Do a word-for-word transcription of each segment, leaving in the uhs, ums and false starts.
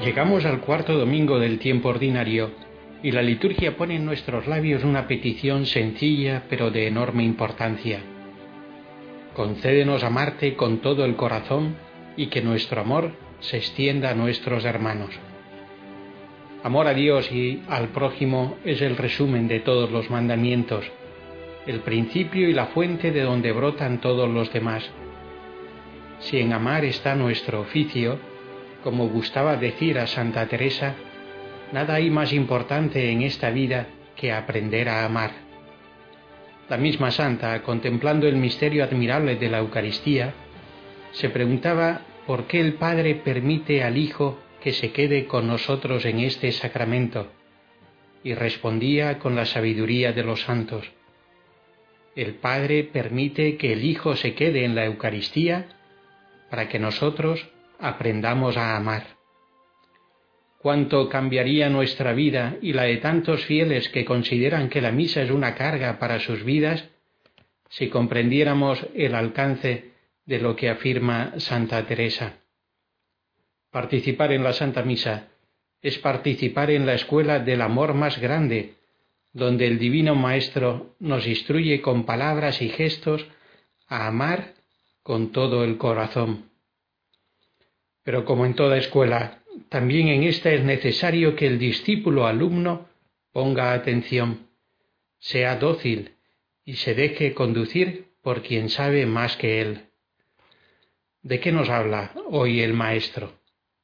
Llegamos al cuarto domingo del tiempo ordinario y la liturgia pone en nuestros labios una petición sencilla pero de enorme importancia. Concédenos amarte con todo el corazón y que nuestro amor se extienda a nuestros hermanos. Amor a Dios y al prójimo es el resumen de todos los mandamientos, el principio y la fuente de donde brotan todos los demás. Si en amar está nuestro oficio, como gustaba decir a Santa Teresa, nada hay más importante en esta vida que aprender a amar. La misma santa, contemplando el misterio admirable de la Eucaristía, se preguntaba por qué el Padre permite al Hijo que se quede con nosotros en este sacramento, y respondía con la sabiduría de los santos. El Padre permite que el Hijo se quede en la Eucaristía para que nosotros aprendamos a amar. ¿Cuánto cambiaría nuestra vida y la de tantos fieles que consideran que la misa es una carga para sus vidas si comprendiéramos el alcance de lo que afirma Santa Teresa? Participar en la Santa Misa es participar en la escuela del amor más grande, donde el Divino Maestro nos instruye con palabras y gestos a amar con todo el corazón. Pero como en toda escuela, también en esta es necesario que el discípulo alumno ponga atención, sea dócil y se deje conducir por quien sabe más que él. ¿De qué nos habla hoy el Maestro?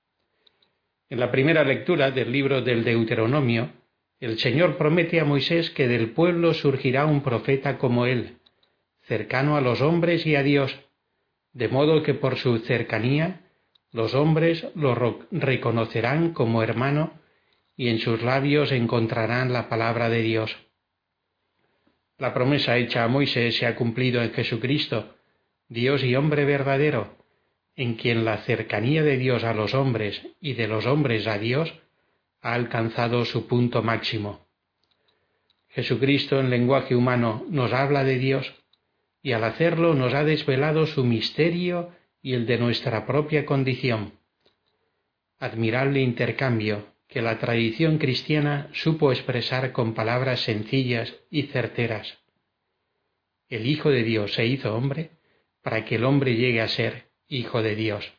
En la primera lectura del libro del Deuteronomio, el Señor promete a Moisés que del pueblo surgirá un profeta como él, cercano a los hombres y a Dios, de modo que por su cercanía los hombres lo reconocerán como hermano y en sus labios encontrarán la palabra de Dios. La promesa hecha a Moisés se ha cumplido en Jesucristo, Dios y hombre verdadero, en quien la cercanía de Dios a los hombres y de los hombres a Dios ha alcanzado su punto máximo. Jesucristo en lenguaje humano nos habla de Dios y al hacerlo nos ha desvelado su misterio y el de nuestra propia condición. Admirable intercambio que la tradición cristiana supo expresar con palabras sencillas y certeras. El Hijo de Dios se hizo hombre para que el hombre llegue a ser Hijo de Dios.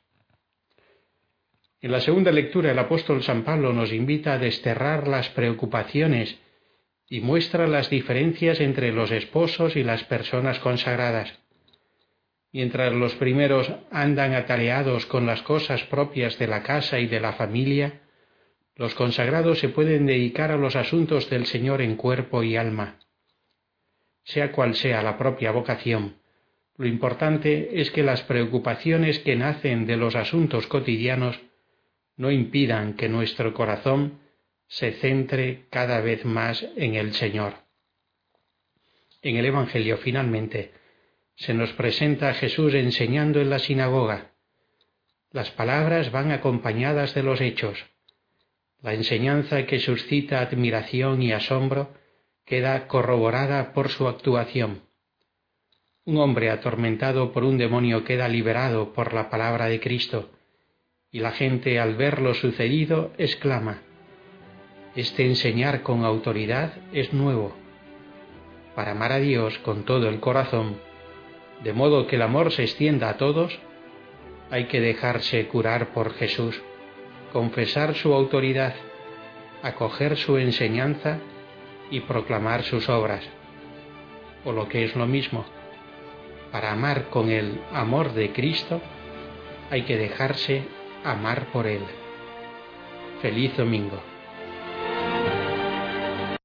En la segunda lectura el apóstol San Pablo nos invita a desterrar las preocupaciones y muestra las diferencias entre los esposos y las personas consagradas. Mientras los primeros andan atareados con las cosas propias de la casa y de la familia, los consagrados se pueden dedicar a los asuntos del Señor en cuerpo y alma. Sea cual sea la propia vocación, lo importante es que las preocupaciones que nacen de los asuntos cotidianos no impidan que nuestro corazón se centre cada vez más en el Señor. En el Evangelio, finalmente, se nos presenta a Jesús enseñando en la sinagoga. Las palabras van acompañadas de los hechos. La enseñanza que suscita admiración y asombro queda corroborada por su actuación. Un hombre atormentado por un demonio queda liberado por la palabra de Cristo, y la gente al ver lo sucedido exclama: «Este enseñar con autoridad es nuevo». Para amar a Dios con todo el corazón, de modo que el amor se extienda a todos, hay que dejarse curar por Jesús, confesar su autoridad, acoger su enseñanza y proclamar sus obras. O lo que es lo mismo, para amar con el amor de Cristo, hay que dejarse amar por Él. Feliz domingo.